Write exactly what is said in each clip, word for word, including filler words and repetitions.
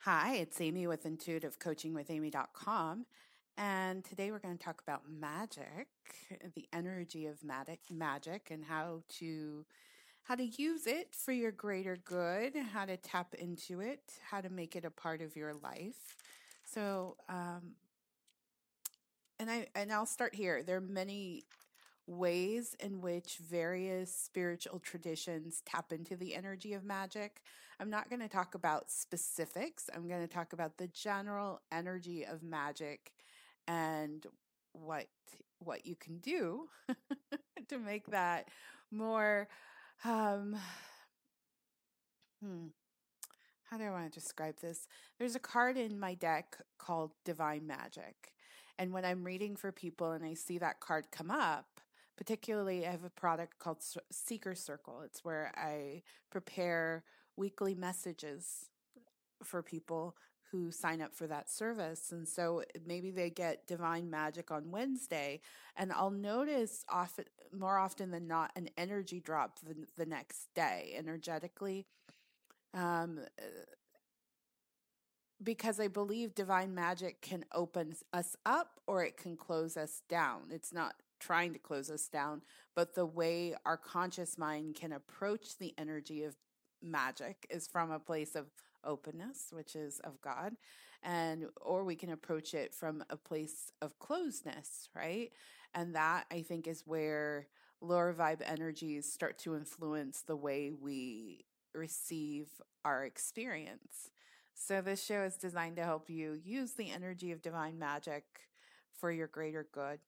Hi, it's Amy with intuitive coaching with amy dot com. And today we're going to talk about magic, the energy of magic, magic and how to how to use it for your greater good, how to tap into it, how to make it a part of your life. So, um, and I and I'll start here. There are many ways in which various spiritual traditions tap into the energy of magic. I'm not going to talk about specifics. I'm going to talk about the general energy of magic and what what you can do to make that more um hmm, how do I want to describe this? There's a card in my deck called Divine Magic. And when I'm reading for people and I see that card come up, particularly I have a product called Seeker Circle. It's where I prepare weekly messages for people who sign up for that service. And so maybe they get Divine Magic on Wednesday, and I'll notice often, more often than not, an energy drop the, the next day energetically. Um, because I believe divine magic can open us up or it can close us down. It's not trying to close us down, but the way our conscious mind can approach the energy of magic is from a place of openness, which is of God, and or we can approach it from a place of closeness, right? And that, I think, is where lower vibe energies start to influence the way we receive our experience. So this show is designed to help you use the energy of divine magic for your greater good.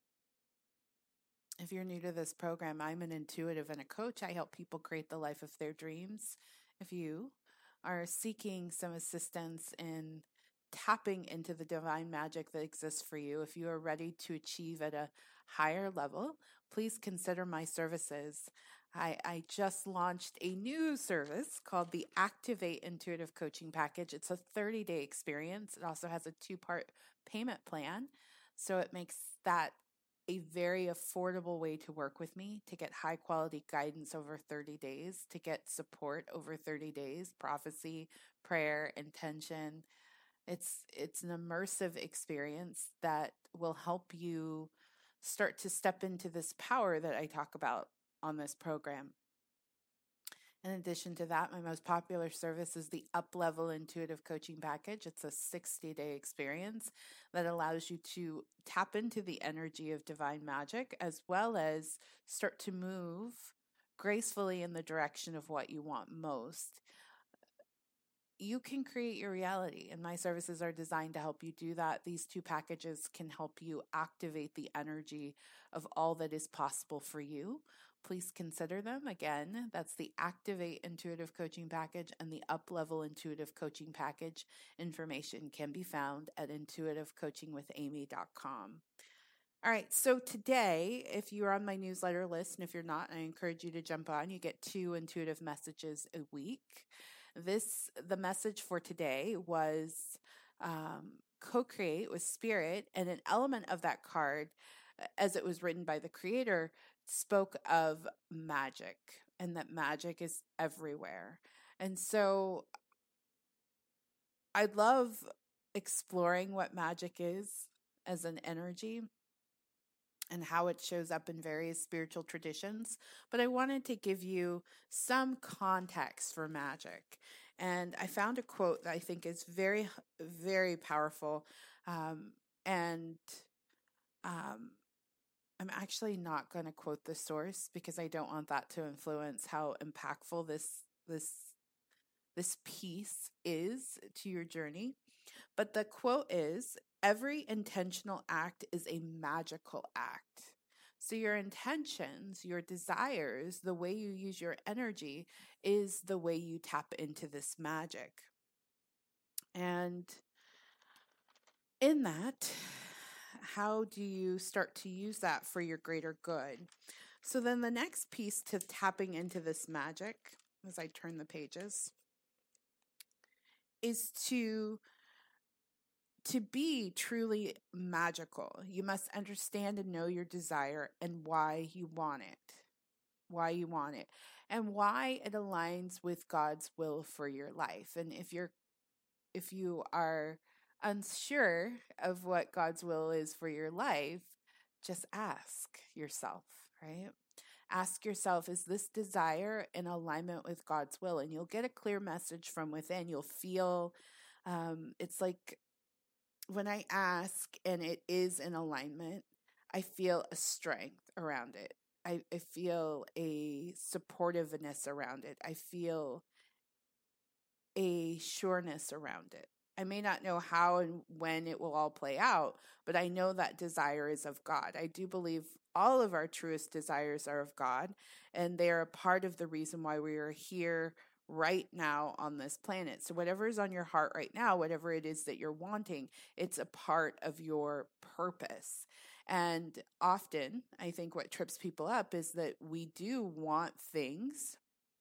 If you're new to this program, I'm an intuitive and a coach. I help people create the life of their dreams. If you are seeking some assistance in tapping into the divine magic that exists for you, if you are ready to achieve at a higher level, please consider my services. I, I just launched a new service called the Activate Intuitive Coaching Package. It's a thirty-day experience. It also has a two-part payment plan. So it makes that a very affordable way to work with me, to get high quality guidance over thirty days, to get support over thirty days, prophecy, prayer, intention. It's it's an immersive experience that will help you start to step into this power that I talk about on this program. In addition to that, my most popular service is the Up Level Intuitive Coaching Package. It's a sixty-day experience that allows you to tap into the energy of divine magic as well as start to move gracefully in the direction of what you want most. You can create your reality, and my services are designed to help you do that. These two packages can help you activate the energy of all that is possible for you. Please consider them. Again, that's the Activate Intuitive Coaching Package and the Up Level Intuitive Coaching Package. Information can be found at intuitive coaching with amy dot com. All right, so today, if you're on my newsletter list, and if you're not, I encourage you to jump on. You get two intuitive messages a week. This, the message for today was um, co-create with spirit, and an element of that card, as it was written by the creator, spoke of magic, and that magic is everywhere. And so I love exploring what magic is as an energy and how it shows up in various spiritual traditions. But I wanted to give you some context for magic. And I found a quote that I think is very, very powerful. Um, and um, I'm actually not going to quote the source because I don't want that to influence how impactful this this this piece is to your journey. But the quote is, every intentional act is a magical act. So your intentions, your desires, the way you use your energy is the way you tap into this magic. And in that, how do you start to use that for your greater good? So then the next piece to tapping into this magic, as I turn the pages, is to To be truly magical, you must understand and know your desire and why you want it, why you want it, and why it aligns with God's will for your life. And if you're if you are unsure of what God's will is for your life, just ask yourself, right? Ask yourself, is this desire in alignment with God's will? And you'll get a clear message from within. You'll feel, um, it's like when I ask and it is in alignment, I feel a strength around it. I, I feel a supportiveness around it. I feel a sureness around it. I may not know how and when it will all play out, but I know that desire is of God. I do believe all of our truest desires are of God, and they are a part of the reason why we are here right now on this planet. So whatever is on your heart right now, whatever it is that you're wanting, it's a part of your purpose. And often, I think what trips people up is that we do want things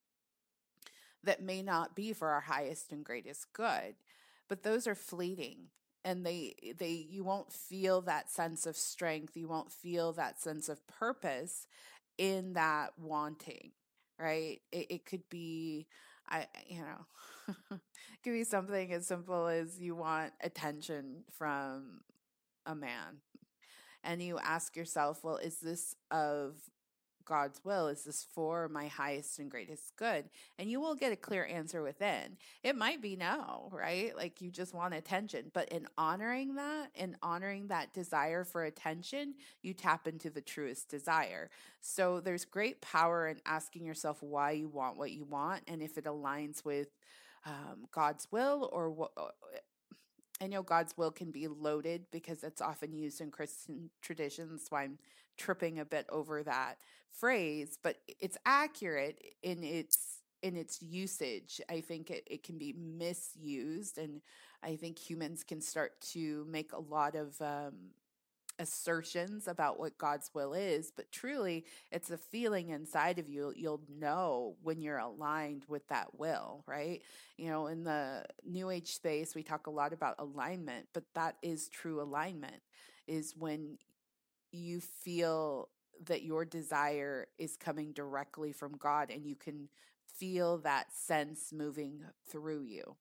that may not be for our highest and greatest good, but those are fleeting, and they they you won't feel that sense of strength, you won't feel that sense of purpose in that wanting, right? It, it could be, I you know, it could be something as simple as you want attention from a man, and you ask yourself, well, is this of God's will? Is this for my highest and greatest good? And you will get a clear answer within. It might be no, right? Like you just want attention. But in honoring that, in honoring that desire for attention, you tap into the truest desire. So there's great power in asking yourself why you want what you want, and if it aligns with um, God's will, or what. I know God's will can be loaded because it's often used in Christian traditions, so I'm tripping a bit over that phrase, but it's accurate in its in its usage. I think it, it can be misused, and I think humans can start to make a lot of um, assertions about what God's will is, but truly it's a feeling inside of you. You'll know when you're aligned with that will, right? You know, in the New Age space, we talk a lot about alignment, but that is true alignment, is when you feel that your desire is coming directly from God and you can feel that sense moving through you.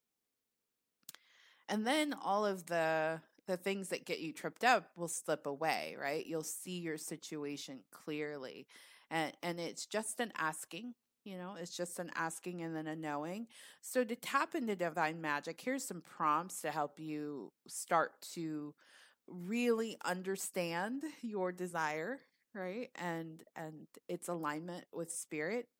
And then all of the the things that get you tripped up will slip away, right? You'll see your situation clearly. And and it's just an asking, you know, it's just an asking and then a knowing. So to tap into divine magic, here's some prompts to help you start to really understand your desire, right? And and its alignment with spirit.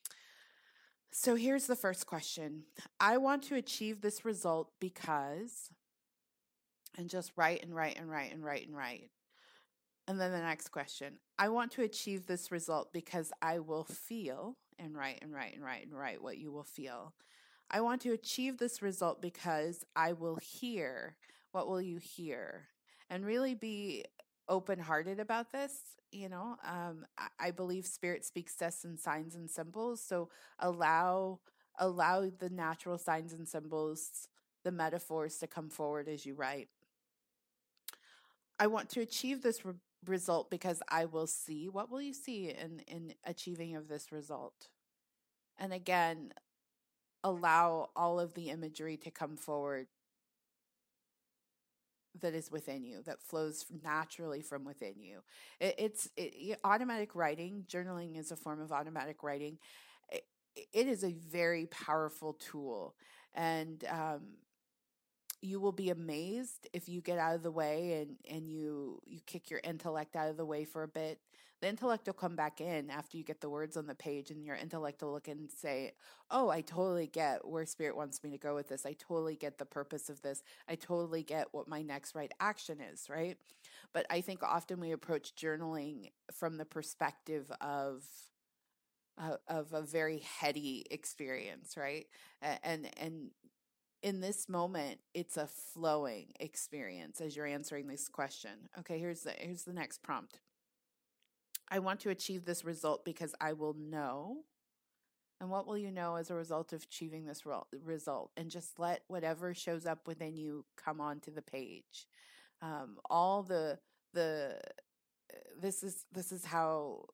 So here's the first question. I want to achieve this result because, and just write and write and write and write and write. And then the next question. I want to achieve this result because I will feel, and write and write and write and write what you will feel. I want to achieve this result because I will hear. What will you hear? And really be open-hearted about this. You know, um, I, I believe spirit speaks to us in signs and symbols. So allow allow the natural signs and symbols, the metaphors to come forward as you write. I want to achieve this re- result because I will see. What will you see in, in achieving of this result? And again, allow all of the imagery to come forward that is within you, that flows naturally from within you. It, it's it, automatic writing. Journaling is a form of automatic writing. It, it is a very powerful tool. And um, you will be amazed if you get out of the way and, and you, you kick your intellect out of the way for a bit. The intellect will come back in after you get the words on the page, and your intellect will look and say, oh, I totally get where spirit wants me to go with this. I totally get the purpose of this. I totally get what my next right action is, right? But I think often we approach journaling from the perspective of uh, of a very heady experience, right? And and in this moment, it's a flowing experience as you're answering this question. Okay, here's the here's the next prompt. I want to achieve this result because I will know. And what will you know as a result of achieving this result? And just let whatever shows up within you come onto the page. Um, all the the this is this is how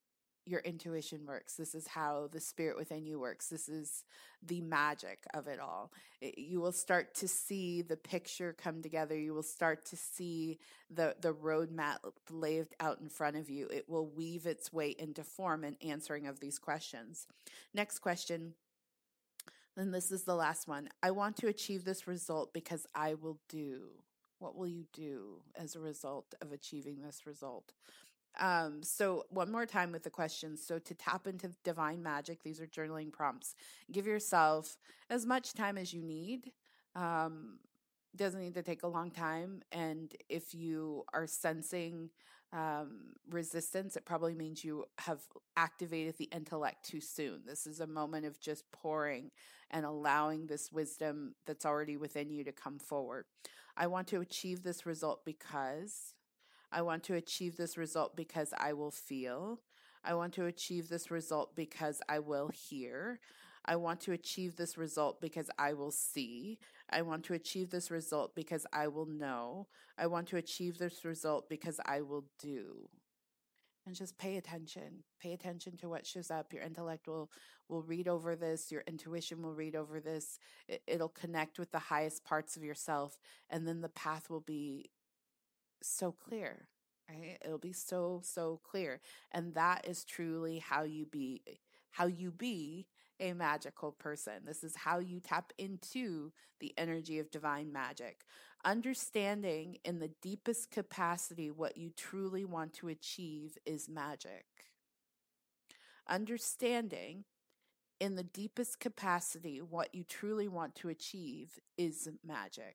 your intuition works. This is how the spirit within you works. This is the magic of it all. It, you will start to see the picture come together. You will start to see the, the roadmap laid out in front of you. It will weave its way into form in answering of these questions. Next question, and this is the last one. I want to achieve this result because I will do. What will you do as a result of achieving this result? Um, so one more time with the questions. So to tap into divine magic, these are journaling prompts. Give yourself as much time as you need. Um, doesn't need to take a long time. And if you are sensing um, resistance, it probably means you have activated the intellect too soon. This is a moment of just pouring and allowing this wisdom that's already within you to come forward. I want to achieve this result because... I want to achieve this result because I will feel. I want to achieve this result because I will hear. I want to achieve this result because I will see. I want to achieve this result because I will know. I want to achieve this result because I will do. And just pay attention. Pay attention to what shows up. Your intellect will, will read over this. Your intuition will read over this. It, it'll connect with the highest parts of yourself. And then the path will be so clear, right? It'll be so, so clear. And that is truly how you be, how you be a magical person. This is how you tap into the energy of divine magic. Understanding in the deepest capacity what you truly want to achieve is magic. Understanding in the deepest capacity what you truly want to achieve is magic.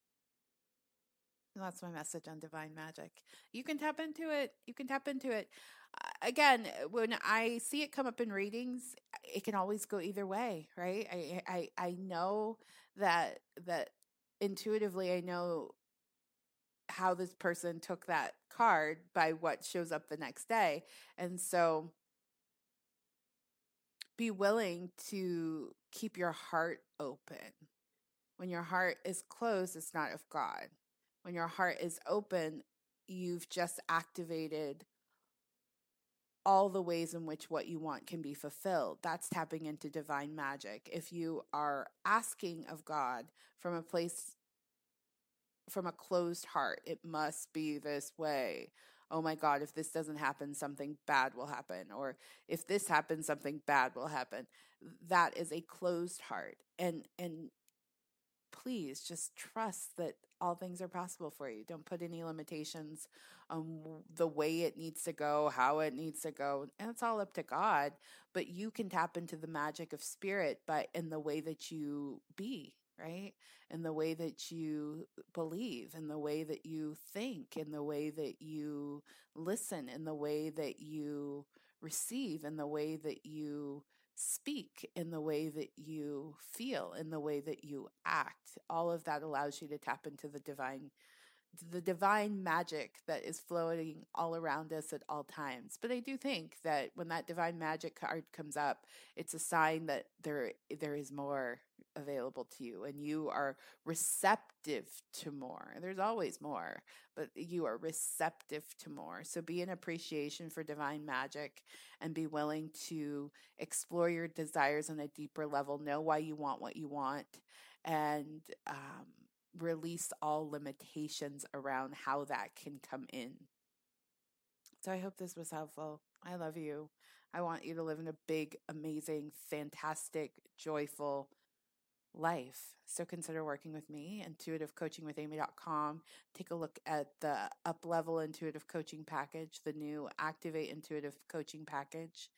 And that's my message on divine magic. You can tap into it. You can tap into it. Uh, again, when I see it come up in readings, it can always go either way, right? I I I know that that intuitively I know how this person took that card by what shows up the next day. And so be willing to keep your heart open. When your heart is closed, it's not of God. When your heart is open, you've just activated all the ways in which what you want can be fulfilled. That's tapping into divine magic. If you are asking of God from a place, from a closed heart, it must be this way. Oh my God, if this doesn't happen, something bad will happen. Or if this happens, something bad will happen. That is a closed heart. And, and, please just trust that all things are possible for you. Don't put any limitations on the way it needs to go, how it needs to go. And it's all up to God. But you can tap into the magic of spirit, but in the way that you be, right? In the way that you believe, in the way that you think, in the way that you listen, in the way that you receive, in the way that you speak, in the way that you feel, in the way that you act. All of that allows you to tap into the divine, the divine magic that is floating all around us at all times. But I do think that when that divine magic card comes up, it's a sign that there there is more available to you and you are receptive to more. There's always more, but you are receptive to more. So be in appreciation for divine magic and be willing to explore your desires on a deeper level, know why you want what you want, and um, release all limitations around how that can come in. So I hope this was helpful. I love you. I want you to live in a big, amazing, fantastic, joyful life. So consider working with me, intuitive coaching with amy dot com. Take a look at the up-level intuitive coaching package, the new Activate Intuitive Coaching Package.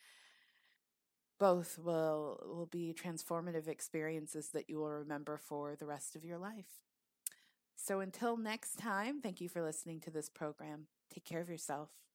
Both will, will be transformative experiences that you will remember for the rest of your life. So until next time, thank you for listening to this program. Take care of yourself.